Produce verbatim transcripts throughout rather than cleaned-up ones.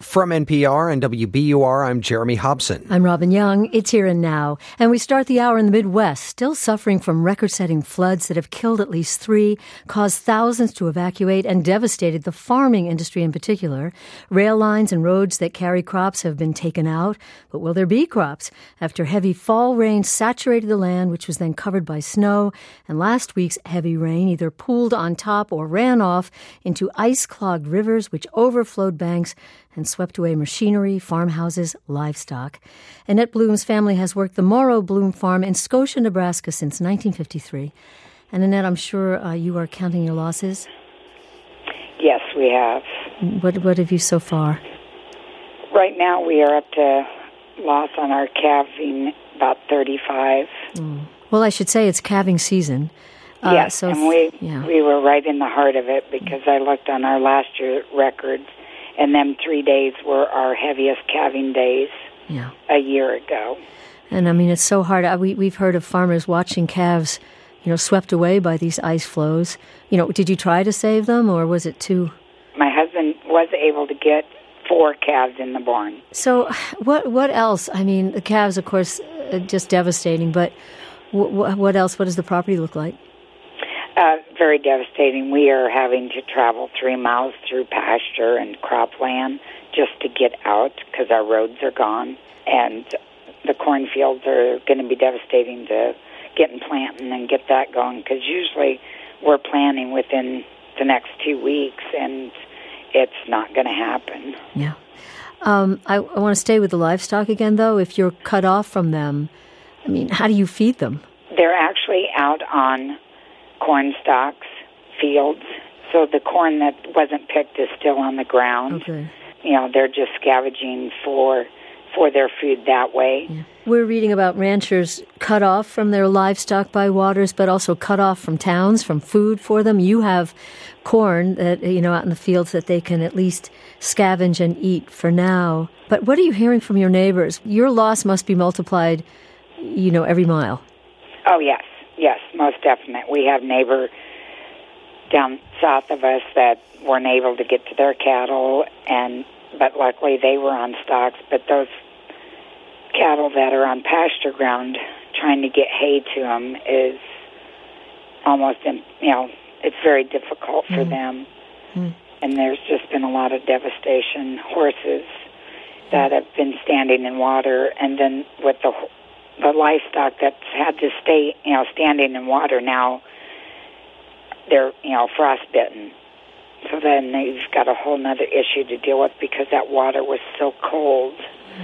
From N P R and W B U R, I'm Jeremy Hobson. I'm Robin Young. It's Here and Now. And we start the hour in the Midwest, still suffering from record-setting floods that have killed at least three, caused thousands to evacuate, and devastated the farming industry in particular. Rail lines and roads that carry crops have been taken out. But will there be crops? After heavy fall rain saturated the land, which was then covered by snow, and last week's heavy rain either pooled on top or ran off into ice-clogged rivers, which overflowed banks and swept away machinery, farmhouses, livestock. Annette Bloom's family has worked the Morrow Bloom Farm in Scotia, Nebraska since nineteen fifty-three. And Annette, I'm sure uh, you are counting your losses? Yes, we have. What what have you so far? Right now we are up to loss on our calving about thirty-five. Mm. Well, I should say it's calving season. Uh, yes, so and we, yeah. we were right in the heart of it because I looked on our last year records. And them three days were our heaviest calving days yeah. a year ago. And, I mean, it's so hard. We, we've heard of farmers watching calves, you know, swept away by these ice flows. You know, did you try to save them, or was it too... My husband was able to get four calves in the barn. So what what else? I mean, the calves, of course, uh, just devastating, but w- what else? What does the property look like? Uh, very devastating. We are having to travel three miles through pasture and cropland just to get out because our roads are gone. And the cornfields are going to be devastating to get and planting and get that going because usually we're planting within the next two weeks and it's not going to happen. Yeah. Um, I, I want to stay with the livestock again, though. If you're cut off from them, I mean, how do you feed them? They're actually out on corn stalks, fields. So the corn that wasn't picked is still on the ground. Okay. You know, they're just scavenging for for their food that way. Yeah. We're reading about ranchers cut off from their livestock by waters, but also cut off from towns, from food for them. You have corn that, you know, out in the fields that they can at least scavenge and eat for now. But what are you hearing from your neighbors? Your loss must be multiplied, you know, every mile. Oh, yes. Yes, most definite. We have neighbor down south of us that weren't able to get to their cattle, and but luckily they were on stocks. But those cattle that are on pasture ground, trying to get hay to them is almost, you know, it's very difficult for mm. them. Mm. And there's just been a lot of devastation. Horses that have been standing in water, and then with the the livestock that's had to stay, you know, standing in water now, they're, you know, frostbitten. So then they've got a whole other issue to deal with because that water was so cold.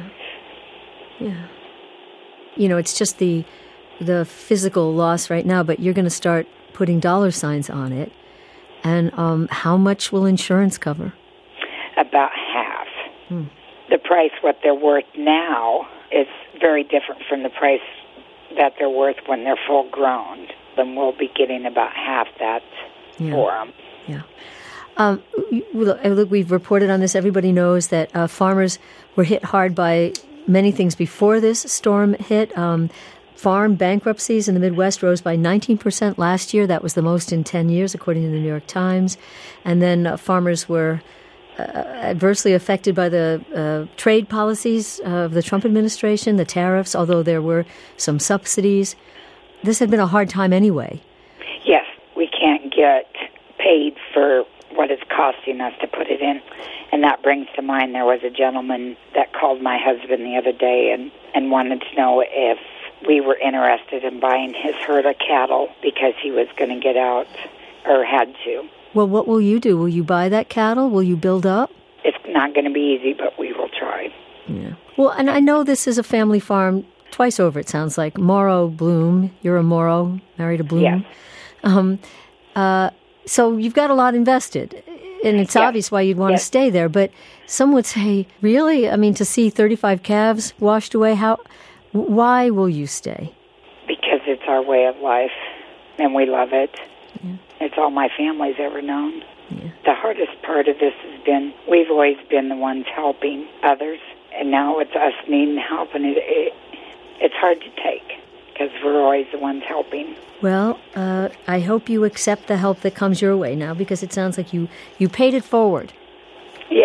Yeah. yeah. You know, it's just the the physical loss right now, but you're going to start putting dollar signs on it. And um, how much will insurance cover? About half. Hmm. The price, what they're worth now, is very different from the price that they're worth when they're full grown. Then we'll be getting about half that yeah. for them. Yeah. Um, look, we've reported on this. Everybody knows that uh, farmers were hit hard by many things before this storm hit. Um, farm bankruptcies in the Midwest rose by nineteen percent last year. That was the most in ten years, according to the New York Times. And then uh, farmers were uh, adversely affected by the uh, trade policies of the Trump administration, the tariffs, although there were some subsidies. This had been a hard time anyway. Yes, we can't get paid for what it's costing us to put it in. And that brings to mind there was a gentleman that called my husband the other day and, and wanted to know if we were interested in buying his herd of cattle because he was going to get out or had to. Well, what will you do? Will you buy that cattle? Will you build up? It's not going to be easy, but we will try. Yeah. Well, and I know this is a family farm twice over, it sounds like. Morrow Bloom. You're a Morrow, married a Bloom. Yes. Um, uh, so you've got a lot invested, and it's yes. obvious why you'd want yes. to stay there. But some would say, really? I mean, to see thirty-five calves washed away, how? Why will you stay? Because it's our way of life, and we love it. Yeah. It's all my family's ever known. Yeah. The hardest part of this has been we've always been the ones helping others, and now it's us needing help, and it, it, it's hard to take because we're always the ones helping. Well, uh, I hope you accept the help that comes your way now, because it sounds like you, you paid it forward. Yeah,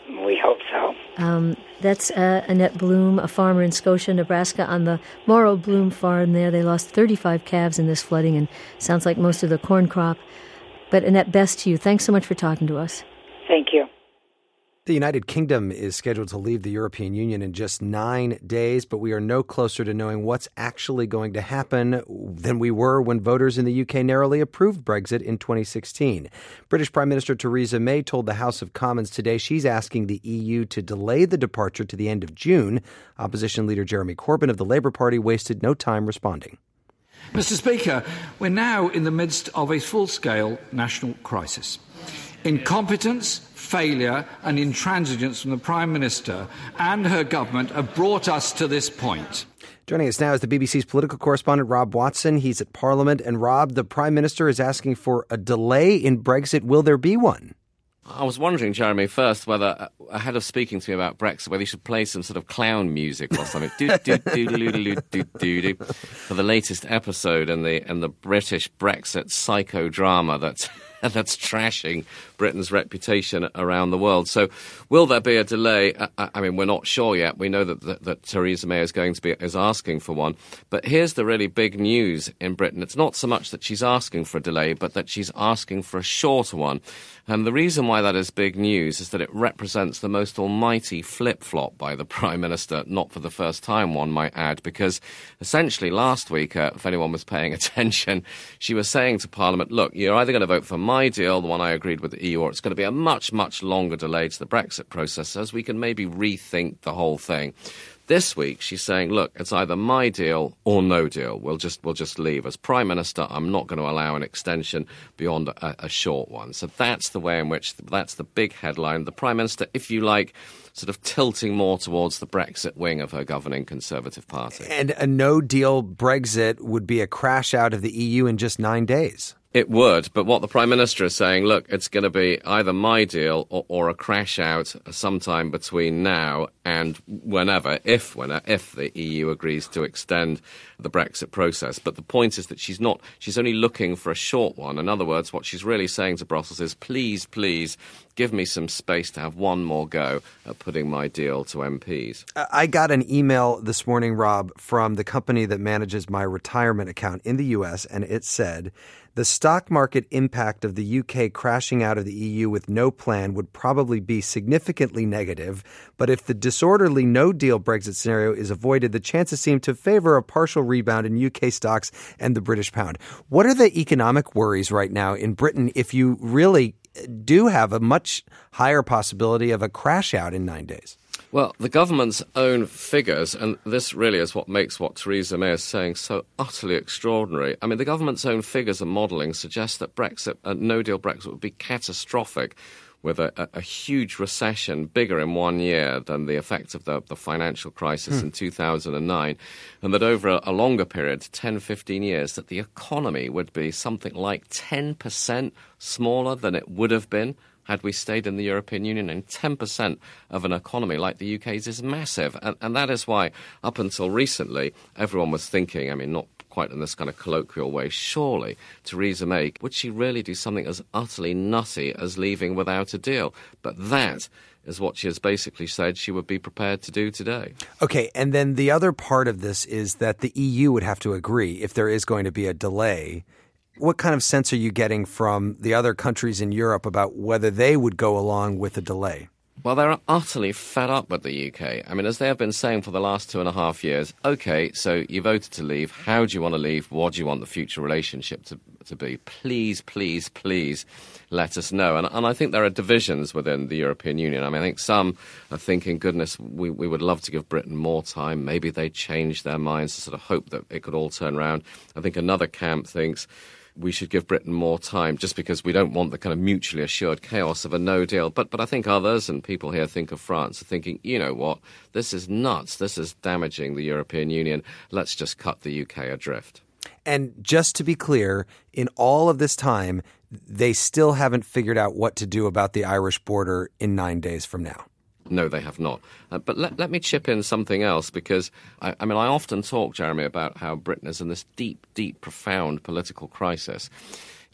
we hope so. Um, that's uh, Annette Bloom, a farmer in Scotia, Nebraska. On the Morrow Bloom farm there, they lost thirty-five calves in this flooding, and sounds like most of the corn crop. But Annette, best to you. Thanks so much for talking to us. Thank you. The United Kingdom is scheduled to leave the European Union in just nine days, but we are no closer to knowing what's actually going to happen than we were when voters in the U K narrowly approved Brexit in twenty sixteen. British Prime Minister Theresa May told the House of Commons today she's asking the E U to delay the departure to the end of June. Opposition leader Jeremy Corbyn of the Labour Party wasted no time responding. Mister Speaker, we're now in the midst of a full-scale national crisis. Incompetence, failure and intransigence from the Prime Minister and her government have brought us to this point. Joining us now is the B B C's political correspondent, Rob Watson. He's at Parliament. And Rob, the Prime Minister is asking for a delay in Brexit. Will there be one? I was wondering, Jeremy, first, whether, ahead of speaking to me about Brexit, whether you should play some sort of clown music or something do, do, do, do, do, do, do, do, for the latest episode in the in the British Brexit psychodrama that's, that's trashing Britain's reputation around the world. So will there be a delay? I, I mean, we're not sure yet. We know that, that, that Theresa May is going to be is asking for one. But here's the really big news in Britain. It's not so much that she's asking for a delay, but that she's asking for a shorter one. And the reason why that is big news is that it represents the most almighty flip-flop by the Prime Minister, not for the first time, one might add, because essentially last week, uh, if anyone was paying attention, she was saying to Parliament, look, you're either going to vote for my deal, the one I agreed with the E U, or it's going to be a much, much longer delay to the Brexit process as we can maybe rethink the whole thing. This week, she's saying, look, it's either my deal or no deal. We'll just we'll just leave. As Prime Minister, I'm not going to allow an extension beyond a, a short one. So that's the way in which, that's the big headline. The Prime Minister, if you like, sort of tilting more towards the Brexit wing of her governing Conservative Party. And a no-deal Brexit would be a crash out of the E U in just nine days. It would, but what the Prime Minister is saying, look, it's going to be either my deal or, or a crash out sometime between now and whenever, if when, if the E U agrees to extend the Brexit process. But the point is that she's not, she's only looking for a short one. In other words, what she's really saying to Brussels is, please, please, give me some space to have one more go at putting my deal to M Ps. I got an email this morning, Rob, from the company that manages my retirement account in the U S, and it said, the stock market impact of the U K crashing out of the E U with no plan would probably be significantly negative, but if the disorderly no-deal Brexit scenario is avoided, the chances seem to favor a partial rebound in U K stocks and the British pound. What are the economic worries right now in Britain if you really do have a much higher possibility of a crash out in nine days? Well, the government's own figures, and this really is what makes what Theresa May is saying so utterly extraordinary. I mean, the government's own figures and modelling suggest that Brexit, a no-deal Brexit, would be catastrophic, with a, a, a huge recession, bigger in one year than the effect of the, the financial crisis hmm. in two thousand nine, and that over a, a longer period, ten, fifteen years, that the economy would be something like ten percent smaller than it would have been had we stayed in the European Union, and ten percent of an economy like the U K's is massive. And, and that is why, up until recently, everyone was thinking, I mean, not quite in this kind of colloquial way, surely Theresa May, would she really do something as utterly nutty as leaving without a deal? But that is what she has basically said she would be prepared to do today. Okay, and then the other part of this is that the E U would have to agree if there is going to be a delay. What kind of sense are you getting from the other countries in Europe about whether they would go along with a delay? Well, they're utterly fed up with the U K. I mean, as they have been saying for the last two and a half years, OK, so you voted to leave. How do you want to leave? What do you want the future relationship to, to be? Please, please, please let us know. And, and I think there are divisions within the European Union. I mean, I think some are thinking, goodness, we, we would love to give Britain more time. Maybe they change their minds to sort of hope that it could all turn around. I think another camp thinks we should give Britain more time just because we don't want the kind of mutually assured chaos of a no deal. But but I think others, and people here think of France, are thinking, you know what, this is nuts. This is damaging the European Union. Let's just cut the U K adrift. And just to be clear, in all of this time, they still haven't figured out what to do about the Irish border in nine days from now. No, they have not. Uh, but let, let me chip in something else, because, I, I mean, I often talk, Jeremy, about how Britain is in this deep, deep, profound political crisis.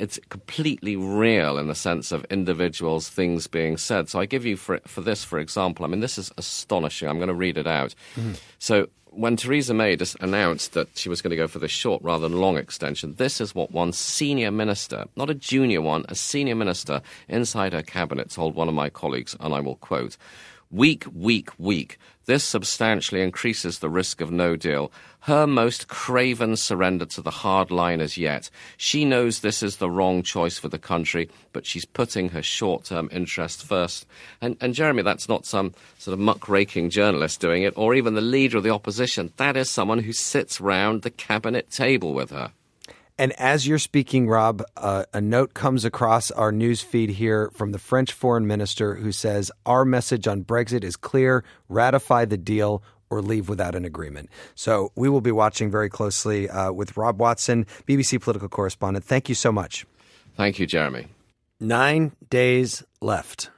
it's completely real in the sense of individuals, things being said. So I give you for for this, for example, I mean, this is astonishing. I'm going to read it out. Mm-hmm. So when Theresa May just announced that she was going to go for the short rather than long extension, this is what one senior minister, not a junior one, a senior minister inside her cabinet told one of my colleagues, and I will quote, "Weak, weak, weak. This substantially increases the risk of no deal. Her most craven surrender to the hard line as yet. She knows this is the wrong choice for the country, but she's putting her short-term interests first." And, and Jeremy, that's not some sort of muckraking journalist doing it, or even the leader of the opposition. That is someone who sits round the cabinet table with her. And as you're speaking, Rob, uh, a note comes across our news feed here from the French foreign minister who says, "Our message on Brexit is clear: ratify the deal or leave without an agreement." So we will be watching very closely uh, with Rob Watson, B B C political correspondent. Thank you so much. Thank you, Jeremy. Nine days left.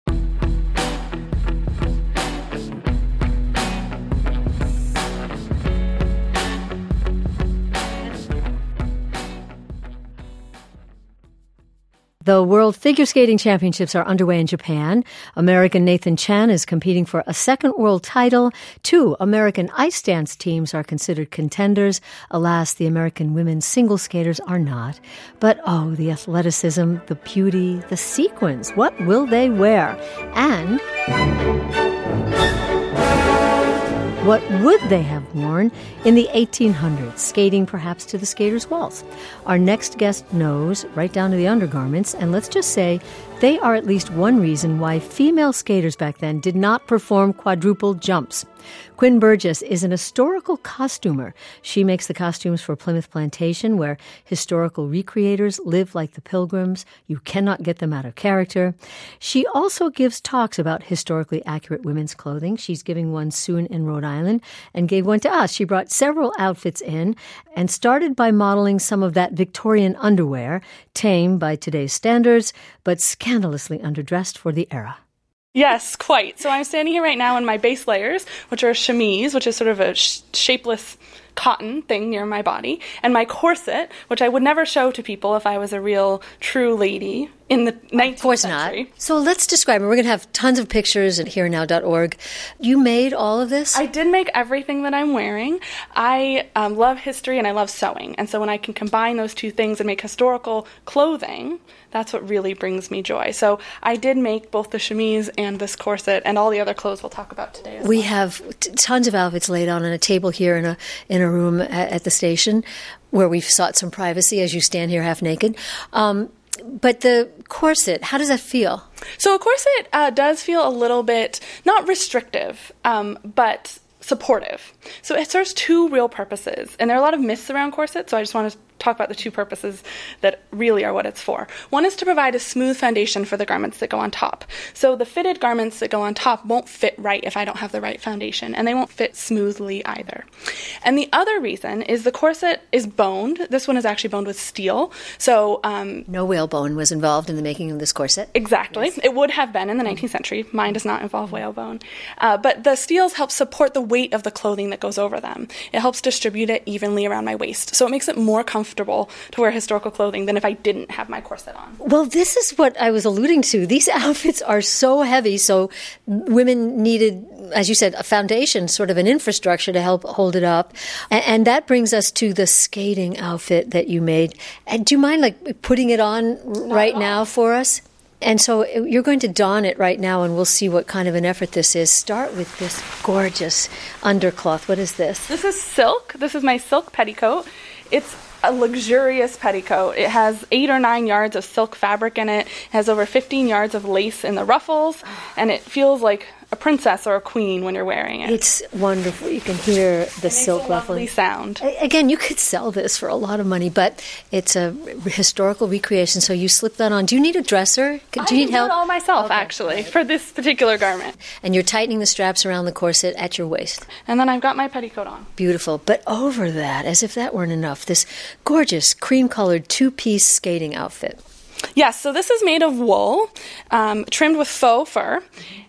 The World Figure Skating Championships are underway in Japan. American Nathan Chen is competing for a second world title. Two American ice dance teams are considered contenders. Alas, the American women's single skaters are not. But oh, the athleticism, the beauty, the sequins. What will they wear? And what would they have worn in the eighteen hundreds, skating perhaps to the skater's waltz? Our next guest knows, right down to the undergarments, and let's just say they are at least one reason why female skaters back then did not perform quadruple jumps. Quinn Burgess is an historical costumer. She makes the costumes for Plymouth Plantation, where historical recreators live like the Pilgrims. You cannot get them out of character. She also gives talks about historically accurate women's clothing. She's giving one soon in Rhode Island and gave one to us. She brought several outfits in and started by modeling some of that Victorian underwear, tame by today's standards, but scandalously underdressed for the era. Yes, quite. So I'm standing here right now in my base layers, which are a chemise, which is sort of a sh- shapeless cotton thing near my body, and my corset, which I would never show to people if I was a real, true lady in the nineteenth Of course century. not. So let's describe it. We're going to have tons of pictures at here now dot org. You made all of this? I did make everything that I'm wearing. I um, love history and I love sewing. And so when I can combine those two things and make historical clothing, that's what really brings me joy. So I did make both the chemise and this corset and all the other clothes we'll talk about today as we well. have t- tons of outfits laid out on a table here in a in a room at, at the station where we've sought some privacy as you stand here half naked. Um, but the corset, how does that feel? So a corset uh, does feel a little bit, not restrictive, um, but supportive. So it serves two real purposes. And there are a lot of myths around corsets, so I just want to talk about the two purposes that really are what it's for. One is to provide a smooth foundation for the garments that go on top. So the fitted garments that go on top won't fit right if I don't have the right foundation, and they won't fit smoothly either. And the other reason is the corset is boned. This one is actually boned with steel. So um, no whalebone was involved in the making of this corset? Exactly. Yes. It would have been in the nineteenth century. Mine does not involve whalebone. Uh, but the steels help support the weight of the clothing that goes over them. It helps distribute it evenly around my waist. So it makes it more comfortable to wear historical clothing than if I didn't have my corset on. Well, this is what I was alluding to. These outfits are so heavy, so women needed, as you said, a foundation, sort of an infrastructure to help hold it up. And, and that brings us to the skating outfit that you made. And do you mind, like, putting it on right now for us? And so you're going to don it right now, and we'll see what kind of an effort this is. Start with this gorgeous undercloth. What is this? This is silk. This is my silk petticoat. It's a luxurious petticoat. It has eight or nine yards of silk fabric in it. It has over fifteen yards of lace in the ruffles, and it feels like a princess or a queen when you're wearing it. It's wonderful. You can hear the it silk ruffling. Makes a lovely sound. Again, you could sell this for a lot of money, but it's a historical recreation, so you slip that on. Do you need a dresser? Do you I need help? I did it all myself, okay. actually, for this particular garment. And you're tightening the straps around the corset at your waist. And then I've got my petticoat on. Beautiful. But over that, as if that weren't enough, this gorgeous cream-colored two-piece skating outfit. Yes, so this is made of wool, um, trimmed with faux fur.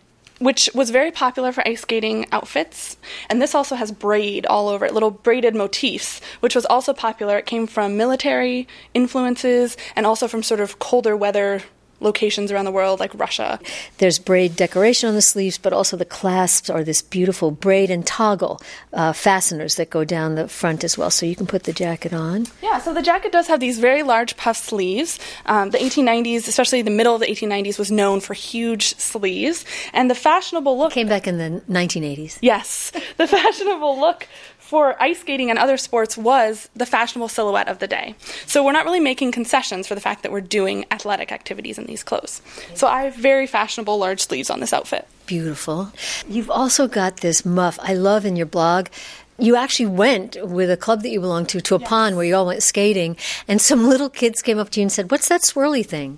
which was very popular for ice skating outfits. And this also has braid all over it, little braided motifs, which was also popular. It came from military influences and also from sort of colder weather locations around the world, like Russia. There's braid decoration on the sleeves, but also the clasps are this beautiful braid and toggle uh, fasteners that go down the front as well, so you can put the jacket on. Yeah, so the jacket does have these very large puff sleeves. Um, the eighteen nineties, especially the middle of the eighteen nineties, was known for huge sleeves, and the fashionable look... Came back in the nineteen eighties. Yes, the fashionable look for ice skating and other sports was the fashionable silhouette of the day. So we're not really making concessions for the fact that we're doing athletic activities in these clothes. So I have very fashionable large sleeves on this outfit. Beautiful. You've also got this muff. I love in your blog. You actually went with a club that you belong to to a yes. pond where you all went skating, and some little kids came up to you and said, "What's that swirly thing?"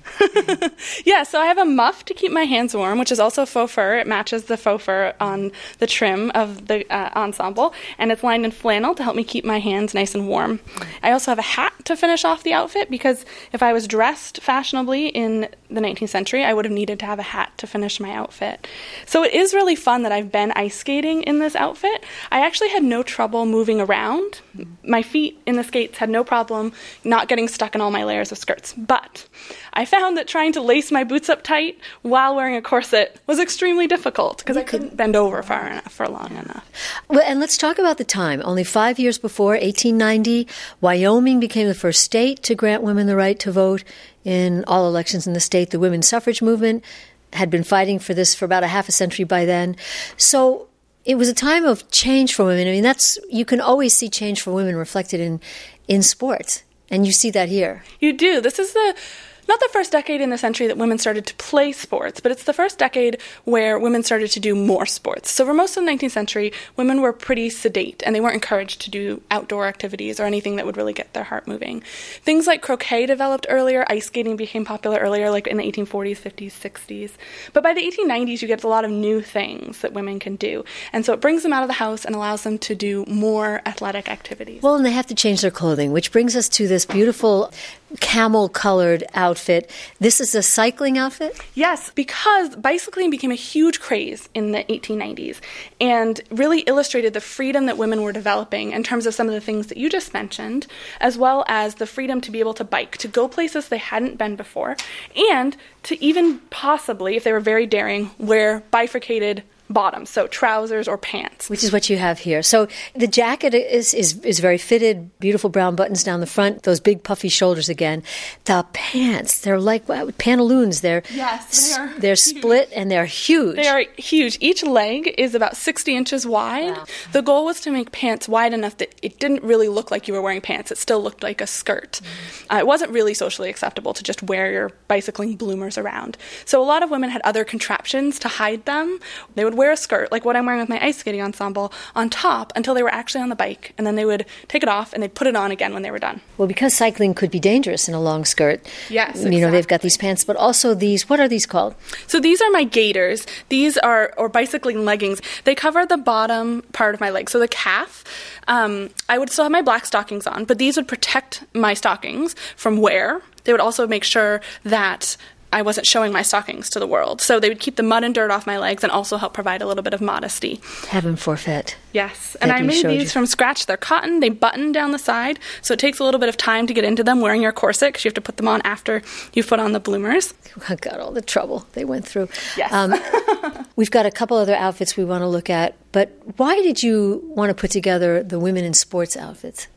Yeah, so I have a muff to keep my hands warm, which is also faux fur. It matches the faux fur on the trim of the uh, ensemble, and it's lined in flannel to help me keep my hands nice and warm. I also have a hat to finish off the outfit, because if I was dressed fashionably in the nineteenth century, I would have needed to have a hat to finish my outfit. So it is really fun that I've been ice skating in this outfit. I actually had no trouble moving around. My feet in the skates had no problem not getting stuck in all my layers of skirts. But I found that trying to lace my boots up tight while wearing a corset was extremely difficult because I couldn't bend over far enough for long enough. Well, and let's talk about the time. Only five years before, eighteen ninety, Wyoming became the first state to grant women the right to vote in all elections in the state. The women's suffrage movement had been fighting for this for about a half a century by then. So it was a time of change for women. I mean, that's you can always see change for women reflected in, in sports, and you see that here. You do. This is the not the first decade in the century that women started to play sports, but it's the first decade where women started to do more sports. So for most of the nineteenth century, women were pretty sedate, and they weren't encouraged to do outdoor activities or anything that would really get their heart moving. Things like croquet developed earlier, ice skating became popular earlier, like in the eighteen forties, fifties, sixties. But by the eighteen nineties, you get a lot of new things that women can do. And so it brings them out of the house and allows them to do more athletic activities. Well, and they have to change their clothing, which brings us to this beautiful camel-colored outfit. This is a cycling outfit? Yes, because bicycling became a huge craze in the eighteen nineties and really illustrated the freedom that women were developing in terms of some of the things that you just mentioned, as well as the freedom to be able to bike, to go places they hadn't been before, and to even possibly, if they were very daring, wear bifurcated bottoms, so trousers or pants. Which is what you have here. So the jacket is, is is very fitted, beautiful brown buttons down the front, those big puffy shoulders again. The pants, they're like wow, pantaloons. They're, yes, they are they're huge. split and they're huge. They are huge. Each leg is about sixty inches wide. Wow. The goal was to make pants wide enough that it didn't really look like you were wearing pants. It still looked like a skirt. Mm-hmm. Uh, it wasn't really socially acceptable to just wear your bicycling bloomers around. So a lot of women had other contraptions to hide them. They would wear a skirt, like what I'm wearing with my ice skating ensemble, on top until they were actually on the bike, and then they would take it off and they'd put it on again when they were done. Well, because cycling could be dangerous in a long skirt, yes, exactly. You know, they've got these pants, but also these, what are these called? So these are my gaiters. These are, or bicycling leggings. They cover the bottom part of my leg, so the calf. Um, I would still have my black stockings on, but these would protect my stockings from wear. They would also make sure that I wasn't showing my stockings to the world. So they would keep the mud and dirt off my legs and also help provide a little bit of modesty. Heaven forfeit. Yes. And I made these you. from scratch. They're cotton. They button down the side. So it takes a little bit of time to get into them wearing your corset because you have to put them on after you've put on the bloomers. I got all the trouble they went through. Yes. Um, we've got a couple other outfits we want to look at. But why did you want to put together the women in sports outfits?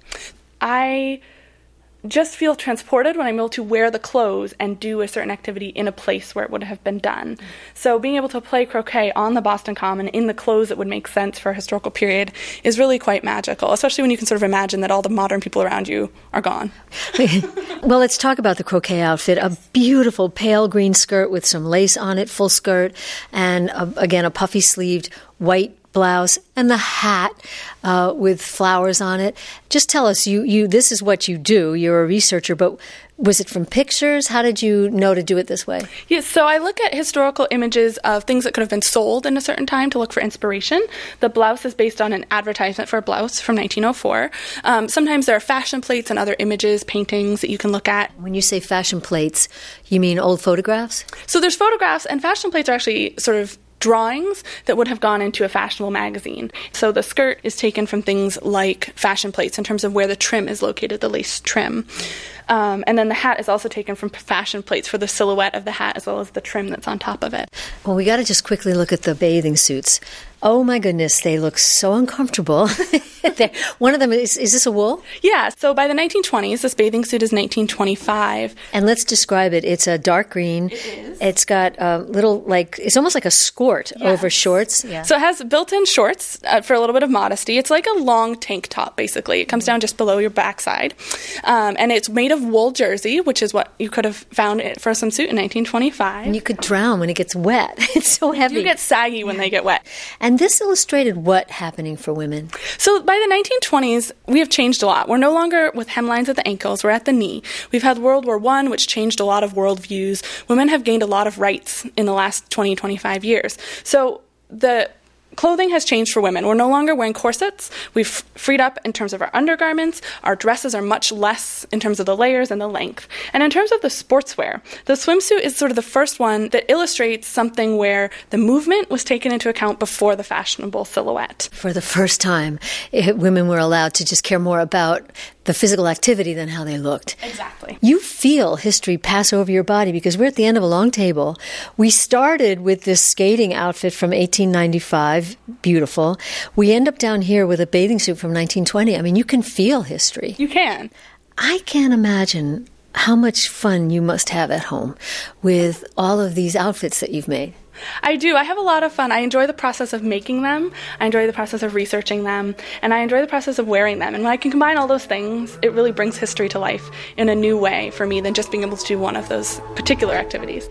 I just feel transported when I'm able to wear the clothes and do a certain activity in a place where it would have been done. Mm. So being able to play croquet on the Boston Common in the clothes that would make sense for a historical period is really quite magical, especially when you can sort of imagine that all the modern people around you are gone. Well, let's talk about the croquet outfit. A beautiful pale green skirt with some lace on it, full skirt, and a, again, a puffy sleeved white blouse, and the hat uh, with flowers on it. Just tell us, you, you this is what you do. You're a researcher, but was it from pictures? How did you know to do it this way? Yes, so I look at historical images of things that could have been sold in a certain time to look for inspiration. The blouse is based on an advertisement for a blouse from nineteen oh four. Um, sometimes there are fashion plates and other images, paintings that you can look at. When you say fashion plates, you mean old photographs? So there's photographs, and fashion plates are actually sort of drawings that would have gone into a fashionable magazine. So the skirt is taken from things like fashion plates in terms of where the trim is located, the lace trim. Um, and then the hat is also taken from fashion plates for the silhouette of the hat as well as the trim that's on top of it. Well, we got to just quickly look at the bathing suits. Oh my goodness, they look so uncomfortable. One of them, is, is this a wool? Yeah, so by the nineteen twenties, this bathing suit is nineteen twenty-five. And let's describe it. It's a dark green. It is. It's got a little, like, it's almost like a skirt Yes. over shorts. Yeah. So it has built-in shorts uh, for a little bit of modesty. It's like a long tank top, basically. It comes down just below your backside. Um, and it's made of wool jersey, which is what you could have found it for a swimsuit in nineteen twenty-five. And you could drown when it gets wet. It's so heavy. You get saggy when they get wet. And this illustrated what happening for women? So by the nineteen twenties, we have changed a lot. We're no longer with hemlines at the ankles. We're at the knee. We've had World War One, which changed a lot of worldviews. Women have gained a lot of rights in the last twenty, twenty-five years. So the clothing has changed for women. We're no longer wearing corsets. We've freed up in terms of our undergarments. Our dresses are much less in terms of the layers and the length. And in terms of the sportswear, the swimsuit is sort of the first one that illustrates something where the movement was taken into account before the fashionable silhouette. For the first time, it, women were allowed to just care more about the physical activity than how they looked. Exactly. You feel history pass over your body because we're at the end of a long table. We started with this skating outfit from eighteen ninety-five, beautiful. We end up down here with a bathing suit from nineteen twenty. I mean, you can feel history. You can. I can't imagine how much fun you must have at home with all of these outfits that you've made. I do. I have a lot of fun. I enjoy the process of making them. I enjoy the process of researching them. And I enjoy the process of wearing them. And when I can combine all those things, it really brings history to life in a new way for me than just being able to do one of those particular activities.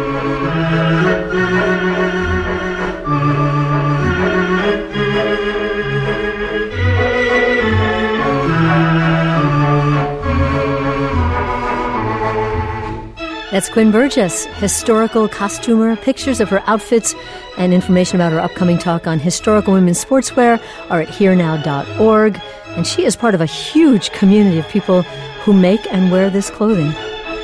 That's Quinn Burgess, historical costumer. Pictures of her outfits and information about her upcoming talk on historical women's sportswear are at here now dot org. And she is part of a huge community of people who make and wear this clothing.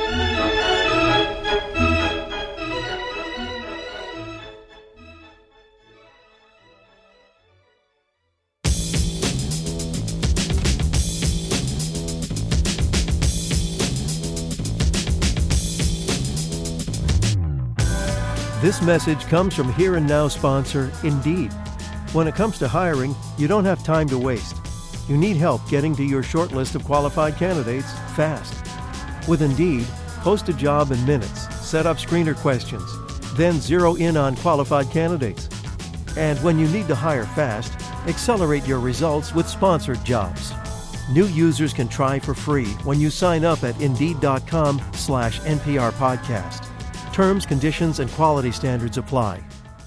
This message comes from Here and Now sponsor Indeed. When it comes to hiring, you don't have time to waste. You need help getting to your short list of qualified candidates fast. With Indeed, post a job in minutes, set up screener questions, then zero in on qualified candidates. And when you need to hire fast, accelerate your results with sponsored jobs. New users can try for free when you sign up at Indeed.com slash NPR podcast. Terms, conditions, and quality standards apply.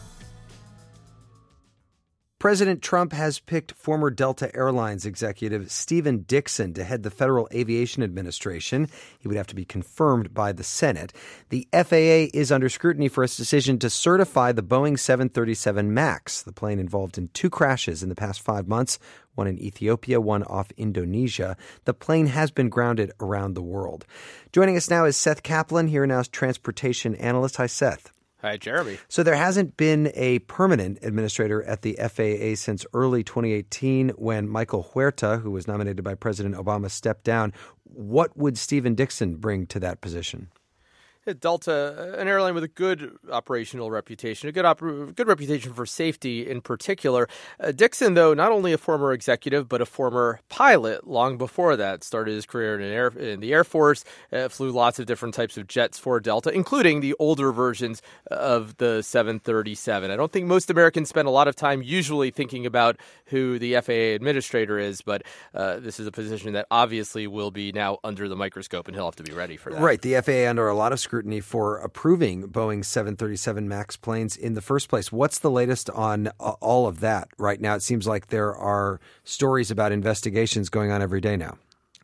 President Trump has picked former Delta Airlines executive Stephen Dixon to head the Federal Aviation Administration. He would have to be confirmed by the Senate. The F A A is under scrutiny for its decision to certify the Boeing seven thirty-seven MAX, the plane involved in two crashes in the past five months, one in Ethiopia, one off Indonesia. The plane has been grounded around the world. Joining us now is Seth Kaplan, Here Now's transportation analyst. Hi, Seth. Hi, Jeremy. So there hasn't been a permanent administrator at the F A A since early twenty eighteen when Michael Huerta, who was nominated by President Obama, stepped down. What would Stephen Dixon bring to that position? Delta, an airline with a good operational reputation, a good op- good reputation for safety in particular. Uh, Dixon, though, not only a former executive, but a former pilot long before that. Started his career in, an air, in the Air Force, uh, flew lots of different types of jets for Delta, including the older versions of the seven thirty-seven. I don't think most Americans spend a lot of time usually thinking about who the F A A administrator is, but uh, this is a position that obviously will be now under the microscope, and he'll have to be ready for that. Right. The F A A under a lot of scrutiny for approving Boeing seven thirty-seven MAX planes in the first place. What's the latest on uh, all of that right now? It seems like there are stories about investigations going on every day now.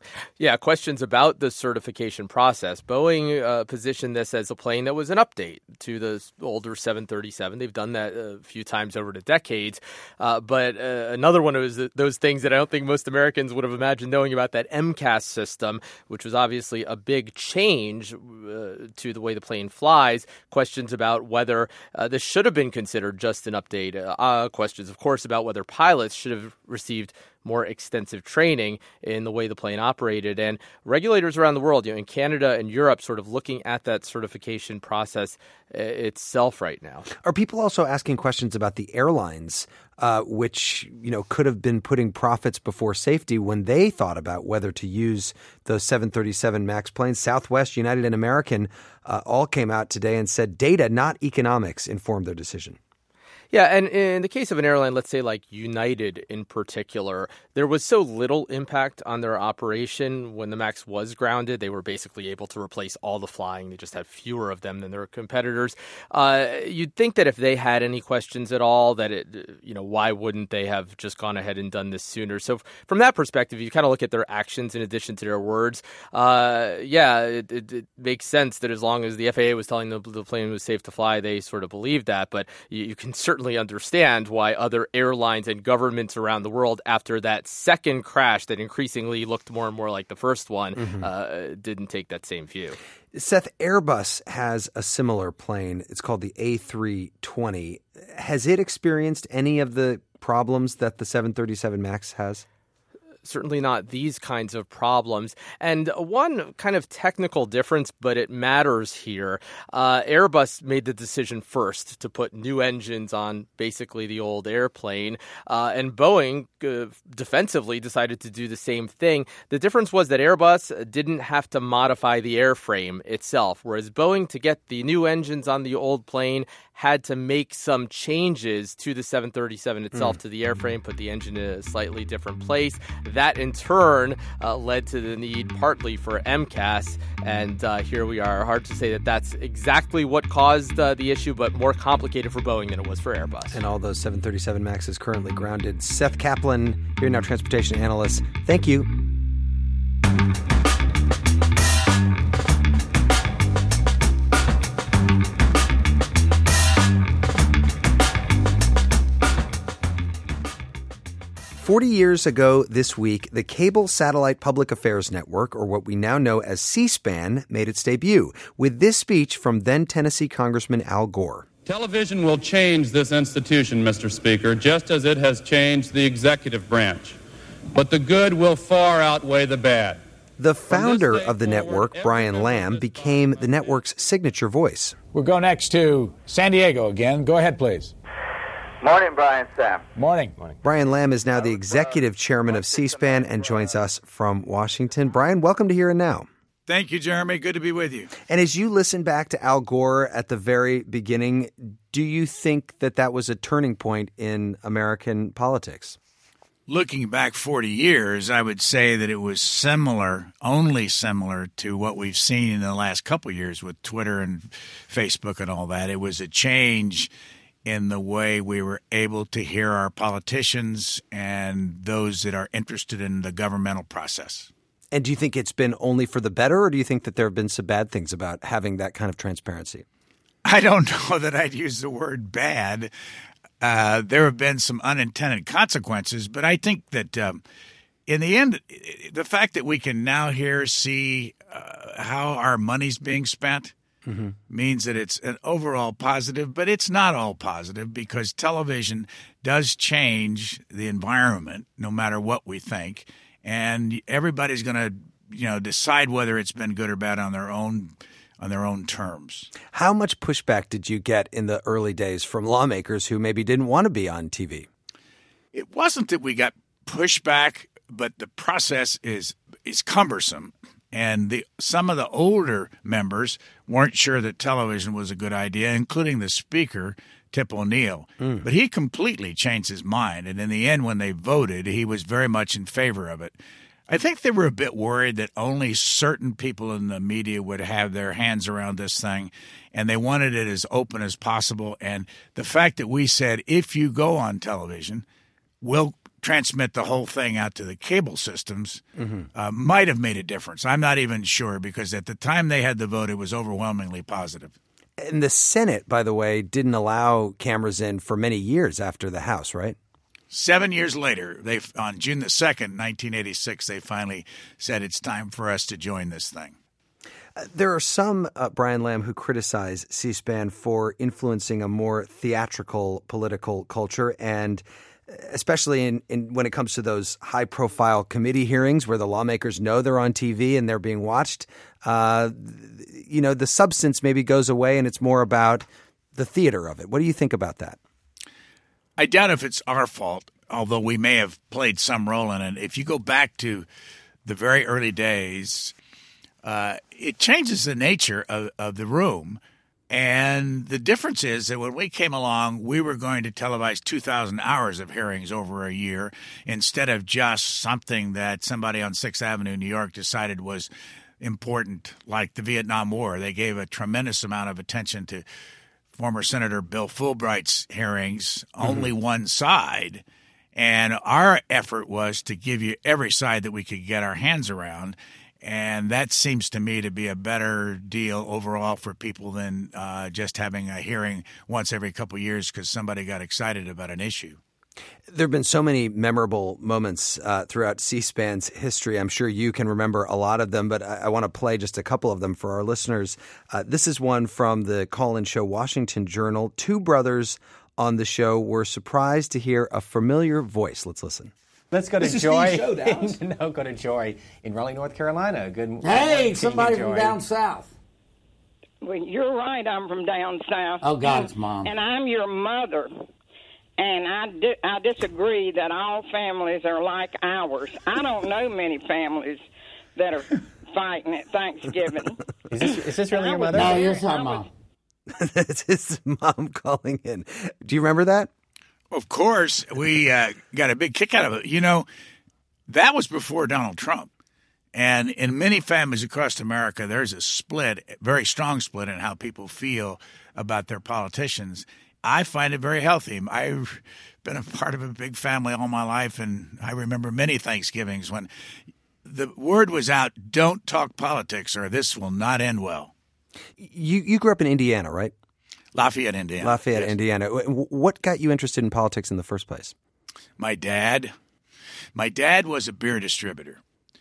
Yeah, questions about the certification process. Boeing uh, positioned this as a plane that was an update to the older seven thirty-seven. They've done that a few times over the decades. Uh, but uh, another one of those, those things that I don't think most Americans would have imagined knowing about, that M C A S system, which was obviously a big change uh, to the way the plane flies. Questions about whether uh, this should have been considered just an update. Uh, questions, of course, about whether pilots should have received more extensive training in the way the plane operated. And regulators around the world, you know, in Canada and Europe, sort of looking at that certification process uh, itself right now. Are people also asking questions about the airlines, uh, which, you know, could have been putting profits before safety when they thought about whether to use those seven thirty-seven MAX planes? Southwest, United, and American uh, all came out today and said data, not economics, informed their decision. Yeah, and in the case of an airline, let's say like United in particular, there was so little impact on their operation when the MAX was grounded. They were basically able to replace all the flying. They just had fewer of them than their competitors. Uh, you'd think that if they had any questions at all, that it, you know, why wouldn't they have just gone ahead and done this sooner? So from that perspective, you kind of look at their actions in addition to their words. Uh, yeah, it, it, it makes sense that as long as the F A A was telling them the plane was safe to fly, they sort of believed that. But you, you can certainly Certainly understand why other airlines and governments around the world, after that second crash that increasingly looked more and more like the first one, mm-hmm. uh, didn't take that same view. Seth, Airbus has a similar plane. It's called the A three twenty. Has it experienced any of the problems that the seven thirty-seven MAX has? Certainly not these kinds of problems. And one kind of technical difference, but it matters here. Uh, Airbus made the decision first to put new engines on basically the old airplane. Uh, and Boeing uh, defensively decided to do the same thing. The difference was that Airbus didn't have to modify the airframe itself, whereas Boeing, to get the new engines on the old plane, had to make some changes to the seven thirty-seven itself, mm. to the airframe, put the engine in a slightly different place. That, in turn, uh, led to the need partly for M C A S. And uh, here we are. Hard to say that that's exactly what caused uh, the issue, but more complicated for Boeing than it was for Airbus. And all those seven thirty-seven MAXs currently grounded. Seth Kaplan, here now, transportation analyst. Thank you. Forty years ago this week, the Cable Satellite Public Affairs Network, or what we now know as C-SPAN, made its debut with this speech from then Tennessee Congressman Al Gore. Television will change this institution, Mister Speaker, just as it has changed the executive branch. But the good will far outweigh the bad. The founder of the network, Brian Lamb, became the network's signature voice. We'll go next to San Diego again. Go ahead, please. Morning, Brian, Sam. Morning. Morning. Brian Lamb is now the executive chairman of C-SPAN and joins us from Washington. Brian, welcome to Here and Now. Thank you, Jeremy. Good to be with you. And as you listen back to Al Gore at the very beginning, do you think that that was a turning point in American politics? Looking back forty years, I would say that it was similar, only similar to what we've seen in the last couple of years with Twitter and Facebook and all that. It was a change in the way we were able to hear our politicians and those that are interested in the governmental process. And do you think it's been only for the better, or do you think that there have been some bad things about having that kind of transparency? I don't know that I'd use the word bad. Uh, there have been some unintended consequences, but I think that um, in the end, the fact that we can now hear, see uh, how our money's being spent, Mm-hmm. means that it's an overall positive, but it's not all positive because television does change the environment no matter what we think. And everybody's going to, you know, decide whether it's been good or bad on their own on their own terms. How much pushback did you get in the early days from lawmakers who maybe didn't want to be on T V? It wasn't that we got pushback, but the process is is cumbersome. And the some of the older members weren't sure that television was a good idea, including the speaker, Tip O'Neill. Mm. But he completely changed his mind. And in the end, when they voted, he was very much in favor of it. I think they were a bit worried that only certain people in the media would have their hands around this thing, and they wanted it as open as possible. And the fact that we said, if you go on television, will transmit the whole thing out to the cable systems mm-hmm. uh, might have made a difference. I'm not even sure, because at the time they had the vote, it was overwhelmingly positive. And the Senate, by the way, didn't allow cameras in for many years after the House, right? Seven years later, they on June the second, nineteen eighty-six, they finally said it's time for us to join this thing. Uh, there are some, uh, Brian Lamb, who criticize C-SPAN for influencing a more theatrical political culture, and especially in, in when it comes to those high-profile committee hearings where the lawmakers know they're on T V and they're being watched. Uh, you know, the substance maybe goes away and it's more about the theater of it. What do you think about that? I doubt if it's our fault, although we may have played some role in it. If you go back to the very early days, uh, it changes the nature of, of the room. And the difference is that when we came along, we were going to televise two thousand hours of hearings over a year instead of just something that somebody on sixth Avenue, New York, decided was important, like the Vietnam War. They gave a tremendous amount of attention to former Senator Bill Fulbright's hearings, only mm-hmm. one side. And our effort was to give you every side that we could get our hands around. And that seems to me to be a better deal overall for people than uh, just having a hearing once every couple of years because somebody got excited about an issue. There have been so many memorable moments uh, throughout C-SPAN's history. I'm sure you can remember a lot of them, but I, I want to play just a couple of them for our listeners. Uh, this is one from the call-in show Washington Journal. Two brothers on the show were surprised to hear a familiar voice. Let's listen. Let's go to this Joy. Show, Dallas. no, go to Joy in Raleigh, North Carolina. Good. Hey, good somebody Joy. from down south. Well, you're right. I'm from down south. Oh, God, it's Mom. And I'm your mother. And I, di- I disagree that all families are like ours. I don't know many families that are fighting at Thanksgiving. Is this, is this really your mother? No, you're my mom. That's his mom calling in. Do you remember that? Of course, we uh, got a big kick out of it. You know, that was before Donald Trump. And in many families across America, there's a split, a very strong split in how people feel about their politicians. I find it very healthy. I've been a part of a big family all my life, and I remember many Thanksgivings when the word was out, don't talk politics or this will not end well. You you grew up in Indiana, right? Lafayette, Indiana. Lafayette, yes. Indiana. What got you interested in politics in the first place? My dad. My dad was a beer distributor.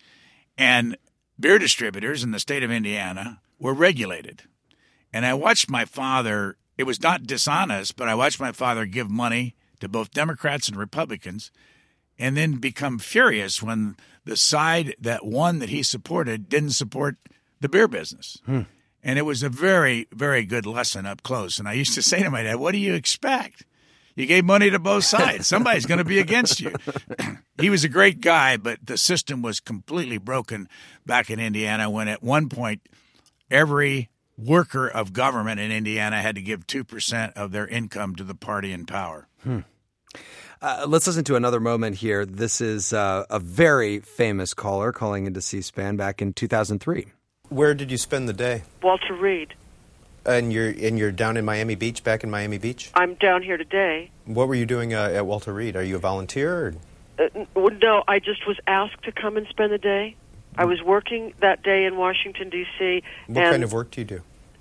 And beer distributors in the state of Indiana were regulated. And I watched my father, it was not dishonest, but I watched my father give money to both Democrats and Republicans and then become furious when the side that won that he supported didn't support the beer business. Hmm. And it was a very, very good lesson up close. And I used to say to my dad, what do you expect? You gave money to both sides. Somebody's going to be against you. He was a great guy, but the system was completely broken back in Indiana when at one point every worker of government in Indiana had to give two percent of their income to the party in power. Hmm. Uh, let's listen to another moment here. This is uh, a very famous caller calling into C-SPAN back in two thousand three. Where did you spend the day? Walter Reed. And you're and you're down in Miami Beach, back in Miami Beach? I'm down here today. What were you doing uh, at Walter Reed? Are you a volunteer? Or? Uh, no, I just was asked to come and spend the day. I was working that day in Washington, D C What and, kind of work do you do?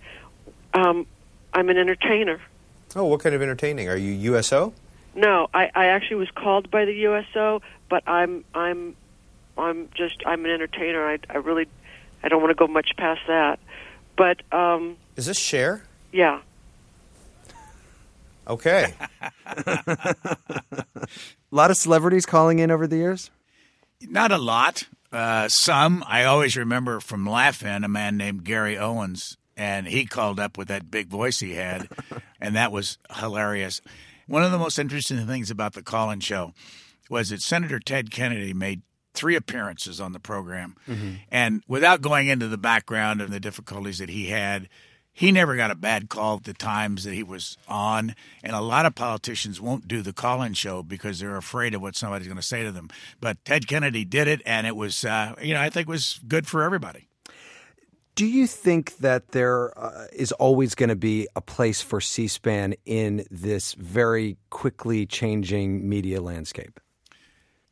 Um, I'm an entertainer. Oh, what kind of entertaining? Are you U S O? No, I, I actually was called by the U S O, but I'm I'm I'm just I'm an entertainer. I, I really I don't want to go much past that. But um, is this Cher? Yeah. Okay. A lot of celebrities calling in over the years? Not a lot. Uh, some. I always remember from Laugh-In a man named Gary Owens, and he called up with that big voice he had, and that was hilarious. One of the most interesting things about the call-in show was that Senator Ted Kennedy made three appearances on the program. Mm-hmm. And without going into the background and the difficulties that he had, he never got a bad call at the times that he was on. And a lot of politicians won't do the call-in show because they're afraid of what somebody's going to say to them. But Ted Kennedy did it, and it was, uh, you know, I think was good for everybody. Do you think that there uh, is always going to be a place for C-SPAN in this very quickly changing media landscape?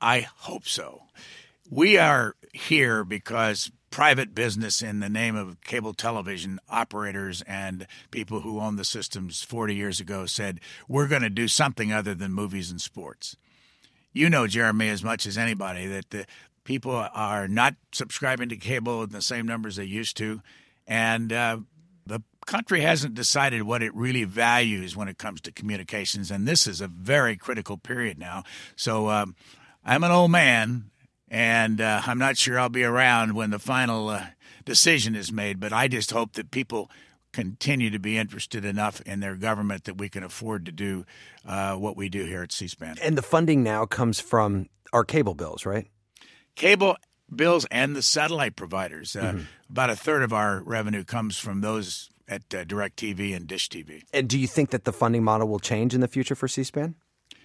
I hope so. We are here because private business in the name of cable television operators and people who owned the systems forty years ago said, we're going to do something other than movies and sports. You know, Jeremy, as much as anybody, that the people are not subscribing to cable in the same numbers they used to, and uh, the country hasn't decided what it really values when it comes to communications, and this is a very critical period now. So um, I'm an old man, and uh, I'm not sure I'll be around when the final uh, decision is made, but I just hope that people continue to be interested enough in their government that we can afford to do uh, what we do here at C-SPAN. And the funding now comes from our cable bills, right? Cable bills and the satellite providers. Uh, Mm-hmm. About a third of our revenue comes from those at uh, DirecTV and Dish T V. And do you think that the funding model will change in the future for C-SPAN?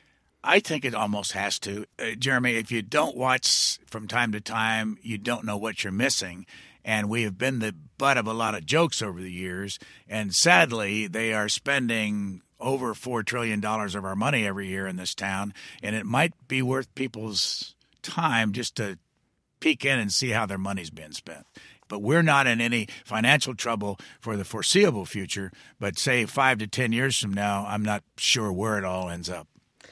I think it almost has to. Uh, Jeremy, if you don't watch from time to time, you don't know what you're missing. And we have been the butt of a lot of jokes over the years. And sadly, they are spending over four trillion dollars of our money every year in this town. And it might be worth people's time just to peek in and see how their money's being spent. But we're not in any financial trouble for the foreseeable future. But say five to ten years from now, I'm not sure where it all ends up.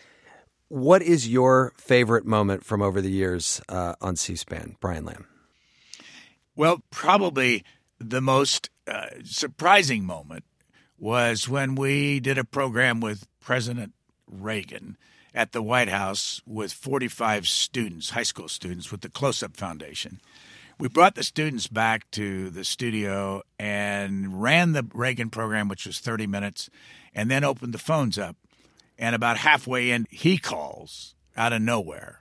What is your favorite moment from over the years uh, on C-SPAN, Brian Lamb? Well, probably the most uh, surprising moment was when we did a program with President Reagan at the White House with forty-five students, high school students, with the Close-Up Foundation. We brought the students back to the studio and ran the Reagan program, which was thirty minutes, and then opened the phones up. And about halfway in, he calls out of nowhere.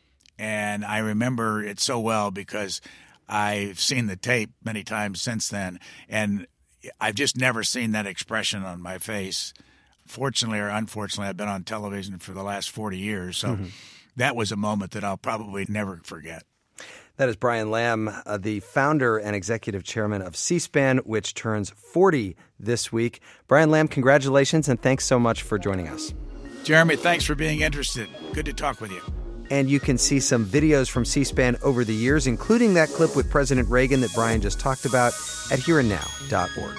And I remember it so well because I've seen the tape many times since then, and I've just never seen that expression on my face. Fortunately or unfortunately, I've been on television for the last forty years, so mm-hmm. that was a moment that I'll probably never forget. That is Brian Lamb, uh, the founder and executive chairman of C-SPAN, which turns forty this week. Brian Lamb, congratulations, and thanks so much for joining us. Jeremy, thanks for being interested. Good to talk with you. And you can see some videos from C-SPAN over the years, including that clip with President Reagan that Brian just talked about, at here and now dot org.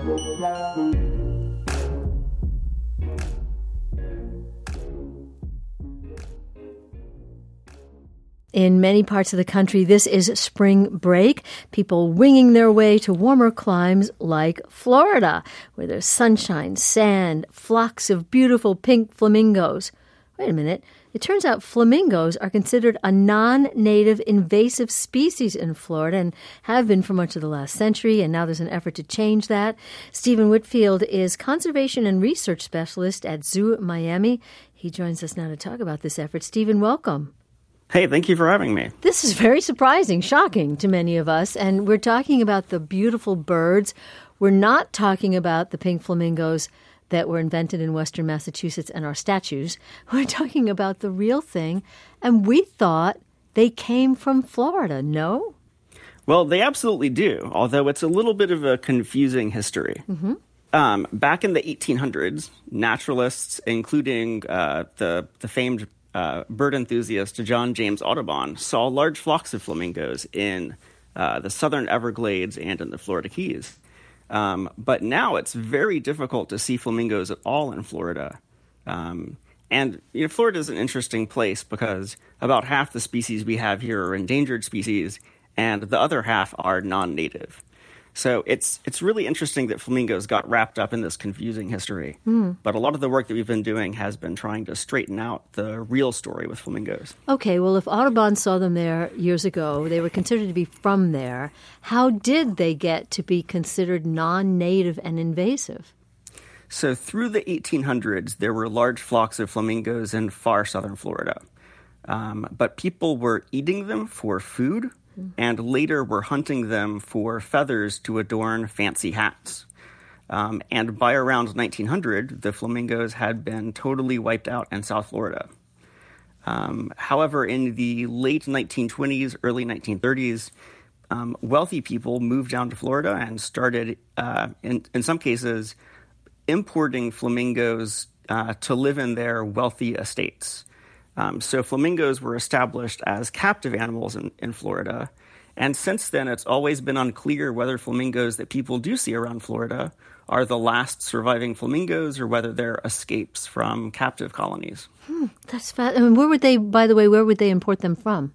In many parts of the country, this is spring break. People winging their way to warmer climes like Florida, where there's sunshine, sand, flocks of beautiful pink flamingos. Wait a minute. It turns out flamingos are considered a non-native invasive species in Florida and have been for much of the last century, and now there's an effort to change that. Stephen Whitfield is conservation and research specialist at Zoo Miami. He joins us now to talk about this effort. Stephen, welcome. Hey, thank you for having me. This is very surprising, shocking to many of us, and we're talking about the beautiful birds. We're not talking about the pink flamingos that were invented in Western Massachusetts and are statues. We're talking about the real thing, and we thought they came from Florida, no? Well, they absolutely do, although it's a little bit of a confusing history. Mm-hmm. Um, back in the eighteen hundreds, naturalists, including uh, the, the famed uh, bird enthusiast John James Audubon, saw large flocks of flamingos in uh, the southern Everglades and in the Florida Keys. Um, but now it's very difficult to see flamingos at all in Florida. Um, and you know, Florida is an interesting place because about half the species we have here are endangered species, and the other half are non-native. So it's it's really interesting that flamingos got wrapped up in this confusing history. Mm. But a lot of the work that we've been doing has been trying to straighten out the real story with flamingos. Okay, well, if Audubon saw them there years ago, they were considered to be from there. How did they get to be considered non-native and invasive? So through the eighteen hundreds, there were large flocks of flamingos in far southern Florida. Um, but people were eating them for food, and later were hunting them for feathers to adorn fancy hats. Um, and by around nineteen hundred, the flamingos had been totally wiped out in South Florida. Um, however, in the late nineteen twenties, early nineteen thirties, um, wealthy people moved down to Florida and started, uh, in, in some cases, importing flamingos uh, to live in their wealthy estates. Um, so flamingos were established as captive animals in, in Florida. And since then, it's always been unclear whether flamingos that people do see around Florida are the last surviving flamingos or whether they're escapes from captive colonies. Hmm, that's fast. I mean, where would they, by the way, where would they import them from?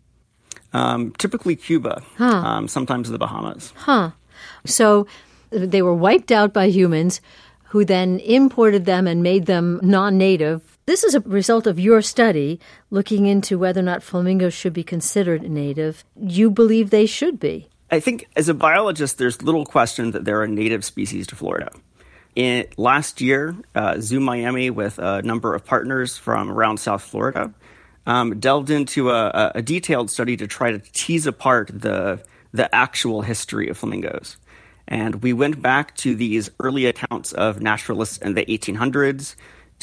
Um, typically Cuba, huh. um, sometimes the Bahamas. Huh. So they were wiped out by humans who then imported them and made them non-native. This is a result of your study looking into whether or not flamingos should be considered native. You believe they should be. I think as a biologist, there's little question that they're a native species to Florida. In, last year, uh, Zoo Miami, with a number of partners from around South Florida, um, delved into a, a detailed study to try to tease apart the, the actual history of flamingos. And we went back to these early accounts of naturalists in the eighteen hundreds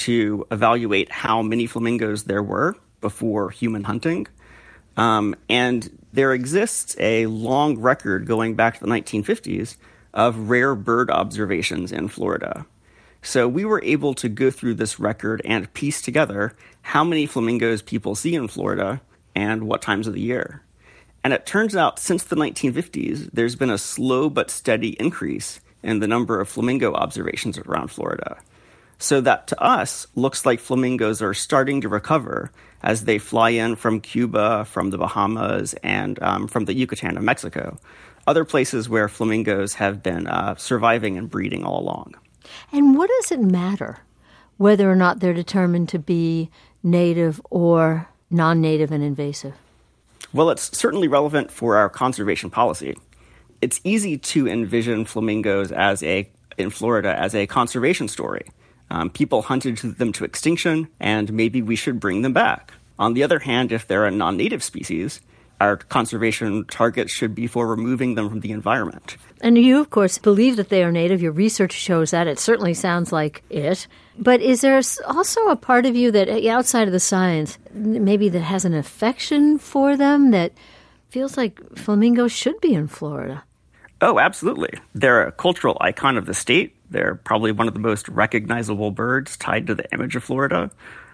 to evaluate how many flamingos there were before human hunting. Um, and there exists a long record going back to the nineteen fifties of rare bird observations in Florida. So we were able to go through this record and piece together how many flamingos people see in Florida and what times of the year. And it turns out since the nineteen fifties, there's been a slow but steady increase in the number of flamingo observations around Florida. So that to us looks like flamingos are starting to recover as they fly in from Cuba, from the Bahamas, and um, from the Yucatan of Mexico, other places where flamingos have been uh, surviving and breeding all along. And what does it matter whether or not they're determined to be native or non-native and invasive? Well, it's certainly relevant for our conservation policy. It's easy to envision flamingos as a in Florida as a conservation story. Um, people hunted them to extinction, and maybe we should bring them back. On the other hand, if they're a non-native species, our conservation targets should be for removing them from the environment. And you, of course, believe that they are native. Your research shows that. It certainly sounds like it. But is there also a part of you that, outside of the science, maybe that has an affection for them, that feels like flamingos should be in Florida? Oh, absolutely. They're a cultural icon of the state. They're probably one of the most recognizable birds tied to the image of Florida.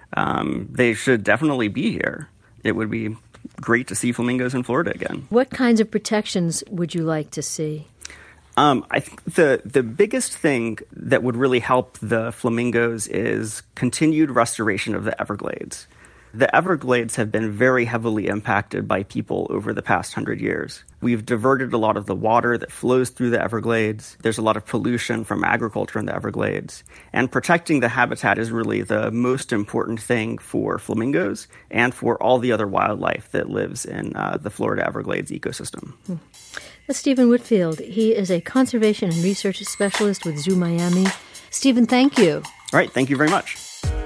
Um, they should definitely be here. It would be great to see flamingos in Florida again. What kinds of protections would you like to see? Um, I think the, the biggest thing that would really help the flamingos is continued restoration of the Everglades. The Everglades have been very heavily impacted by people over the past hundred years. We've diverted a lot of the water that flows through the Everglades. There's a lot of pollution from agriculture in the Everglades. And protecting the habitat is really the most important thing for flamingos and for all the other wildlife that lives in uh, the Florida Everglades ecosystem. Hmm. That's Stephen Whitfield. He is a conservation and research specialist with Zoo Miami. Stephen, thank you. All right, thank you very much.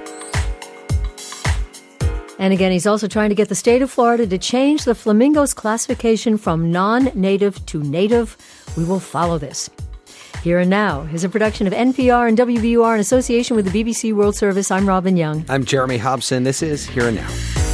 And again, he's also trying to get the state of Florida to change the flamingo's classification from non-native to native. We will follow this. Here and Now is a production of N P R and W B U R in association with the B B C World Service. I'm Robin Young. I'm Jeremy Hobson. This is Here and Now.